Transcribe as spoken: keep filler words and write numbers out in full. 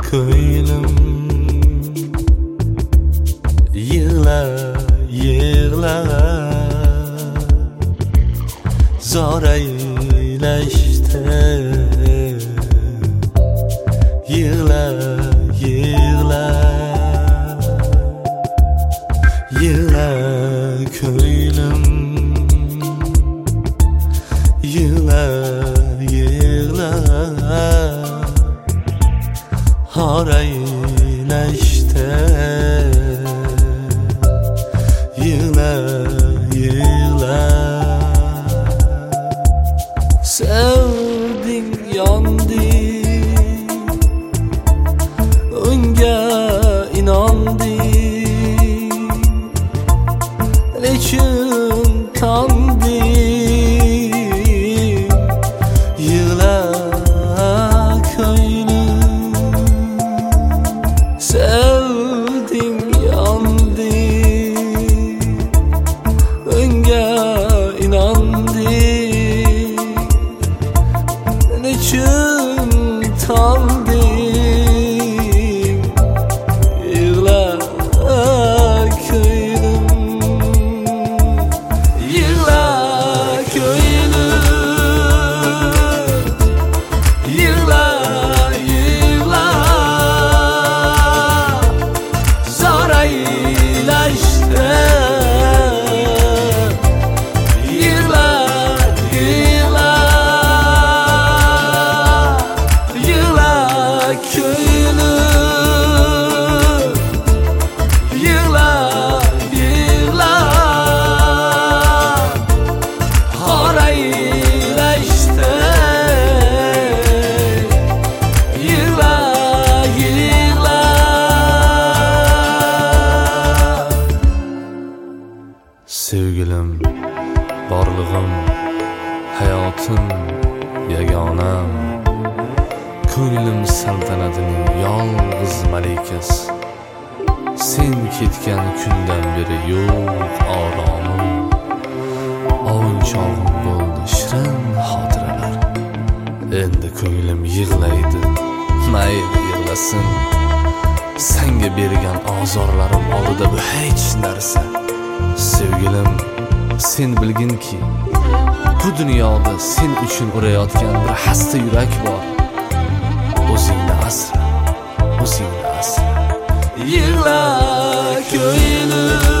ko'nglim yig'la yig'la zoraylashdi yig'la yig'la yig'la ko'nglim yig'la yig'la horaylashdi yig'la yig'la sevding yonding unga inonding lekin tonding yig'la ko'nglim sevding yonding unga inonding lekin tonding yig'la ko'nglim yig'la ko'nglim yig'la yig'la zoraylashdi yig'la yig'la yig'la ko'nglim yig'la yig'la horaylashdi yig'la yig'la sevgilim borlig'im hayotim yagonam ko'nglim saltanatining yolg'iz malikasi sen ketgan kundan beri yo'q oromim ovun chog'im bo'ldi shirin xotiralar endi ko'nglim yig'laydi mayli yig'lasin senga bergan ozorlarim oldida bu hech narsa sevgilim sen bilginki bu dunyoda sen uchun urayotgan bir xasta yurak bor o'zingni asra o'zingni asra yig'la ko'nglim